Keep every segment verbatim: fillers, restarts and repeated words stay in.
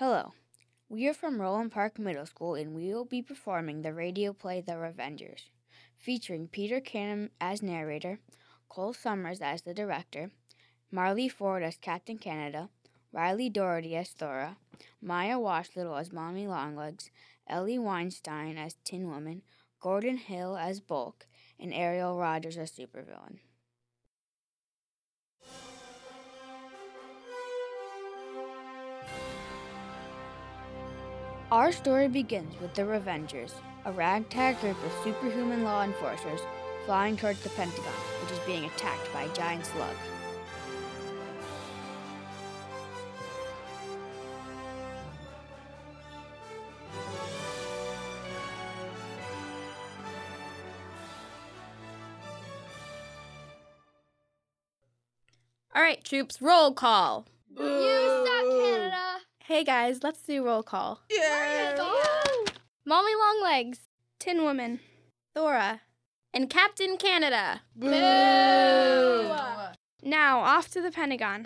Hello, we are from Roland Park Middle School and we will be performing the radio play The Revengers, featuring Peter Canham as narrator, Cole Summers as the director, Marley Ford as Captain Canada, Riley Doherty as Thora, Maya Washlittle as Mommy Longlegs, Ellie Weinstein as Tin Woman, Gordon Hill as Bulk, and Ariel Rogers as Supervillain. Our story begins with the Revengers, a ragtag group of superhuman law enforcers flying towards the Pentagon, which is being attacked by a giant slug. All right, troops, roll call. Boo. You suck, Canada. Hey guys, let's do roll call. Yeah. Mommy Longlegs, Tin Woman, Thora, and Captain Canada. Boo. Now off to the Pentagon.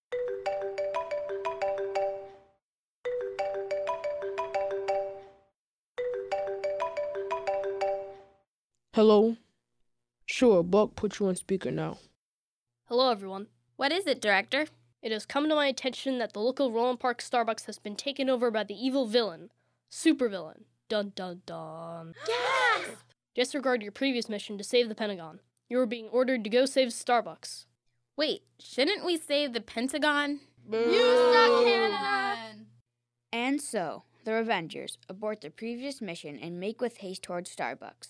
Hello? Sure, Buck, put you on speaker now. Hello, everyone. What is it, Director? It has come to my attention that the local Roland Park Starbucks has been taken over by the evil villain, Supervillain. Dun dun dun. Yes! Disregard your previous mission to save the Pentagon. You are being ordered to go save Starbucks. Wait, shouldn't we save the Pentagon? Boo. You suck, Canada. And so, the Revengers abort their previous mission and make with haste towards Starbucks.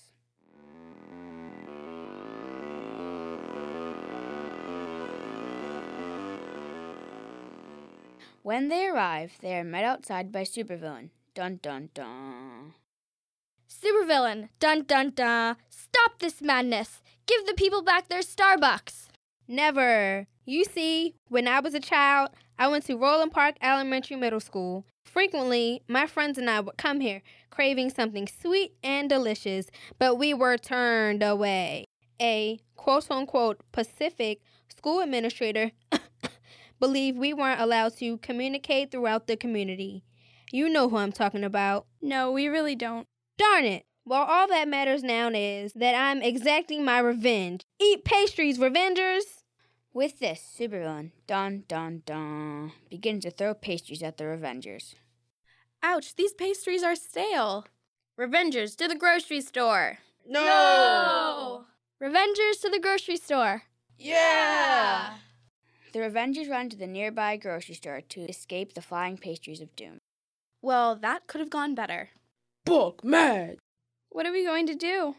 When they arrive, they are met outside by Supervillain. Dun dun dun. Supervillain, dun dun dun. Stop this madness. Give the people back their Starbucks. Never. You see, when I was a child, I went to Roland Park Elementary Middle School. Frequently, my friends and I would come here craving something sweet and delicious, but we were turned away. A quote-unquote Pacific school administrator believed we weren't allowed to communicate throughout the community. You know who I'm talking about. No, we really don't. Darn it. Well, all that matters now is that I'm exacting my revenge. Eat pastries, Revengers! With this, Supervillain, dun dun dun, begins to throw pastries at the Revengers. Ouch, these pastries are stale. Revengers, to the grocery store. No! no. Revengers to the grocery store. Yeah! The Revengers run to the nearby grocery store to escape the flying pastries of doom. Well, that could have gone better. Buck, mad! What are we going to do?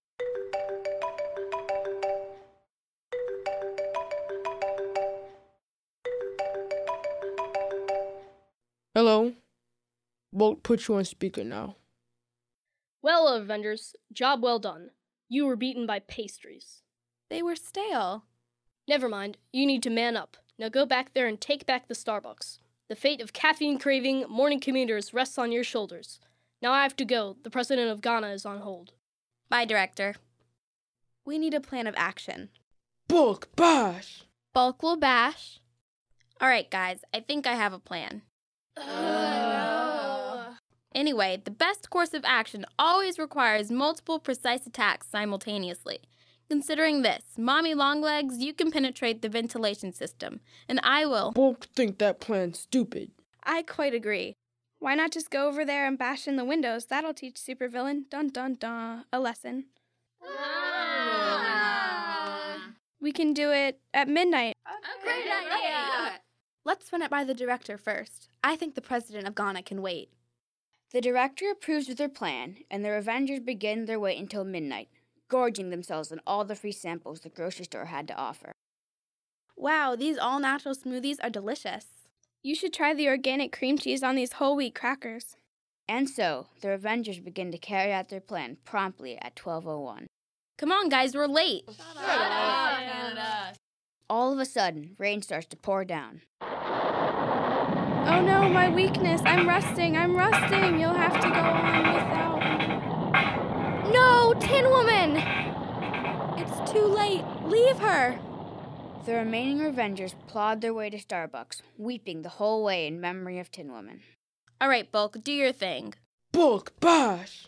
Hello? Buck, put you on speaker now. Well, Avengers, job well done. You were beaten by pastries. They were stale. Never mind, you need to man up. Now go back there and take back the Starbucks. The fate of caffeine-craving morning commuters rests on your shoulders. Now I have to go. The president of Ghana is on hold. Bye, Director. We need a plan of action. Buck, bash! Bulk will bash. All right, guys, I think I have a plan. Oh, no. Anyway, the best course of action always requires multiple precise attacks simultaneously. Considering this, Mommy Longlegs, you can penetrate the ventilation system, and I will... Buck think that plan's stupid. I quite agree. Why not just go over there and bash in the windows? That'll teach Supervillain, dun dun dun, a lesson. Ah. We can do it at midnight. Great idea. Let's run it by the director first. I think the president of Ghana can wait. The director approves of their plan, and the Revengers begin their wait until midnight, gorging themselves on all the free samples the grocery store had to offer. Wow, these all-natural smoothies are delicious. You should try the organic cream cheese on these whole wheat crackers. And so, the Revengers begin to carry out their plan promptly at twelve oh one. Come on, guys, we're late. Shut up, Canada. All of a sudden, rain starts to pour down. Oh no, my weakness. I'm rusting. I'm rusting. You'll have to go on without. No, Tin Woman! It's too late. Leave her. The remaining Revengers plod their way to Starbucks, weeping the whole way in memory of Tin Woman. All right, Bulk, do your thing. Bulk, bash!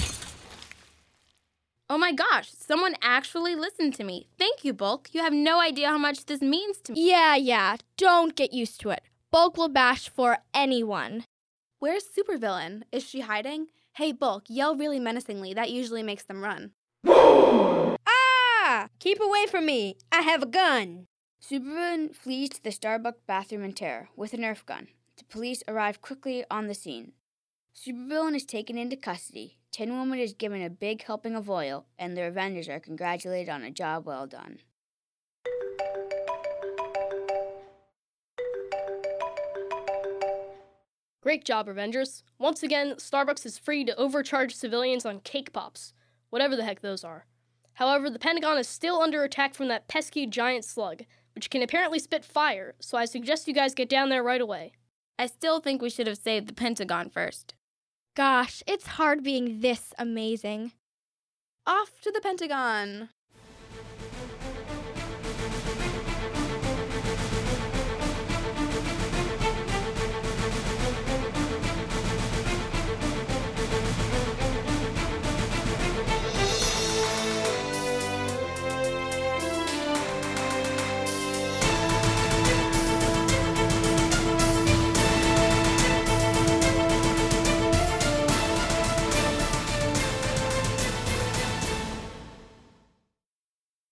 Oh my gosh, someone actually listened to me. Thank you, Bulk. You have no idea how much this means to me. Yeah, yeah. Don't get used to it. Bulk will bash for anyone. Where's Supervillain? Is she hiding? Hey, Bulk, yell really menacingly. That usually makes them run. Ah! Keep away from me. I have a gun. Supervillain flees to the Starbucks bathroom in terror with a Nerf gun. The police arrive quickly on the scene. Supervillain is taken into custody. Tin Woman is given a big helping of oil, and the Avengers are congratulated on a job well done. Great job, Avengers. Once again, Starbucks is free to overcharge civilians on cake pops, whatever the heck those are. However, the Pentagon is still under attack from that pesky giant slug, which can apparently spit fire, so I suggest you guys get down there right away. I still think we should have saved the Pentagon first. Gosh, it's hard being this amazing. Off to the Pentagon.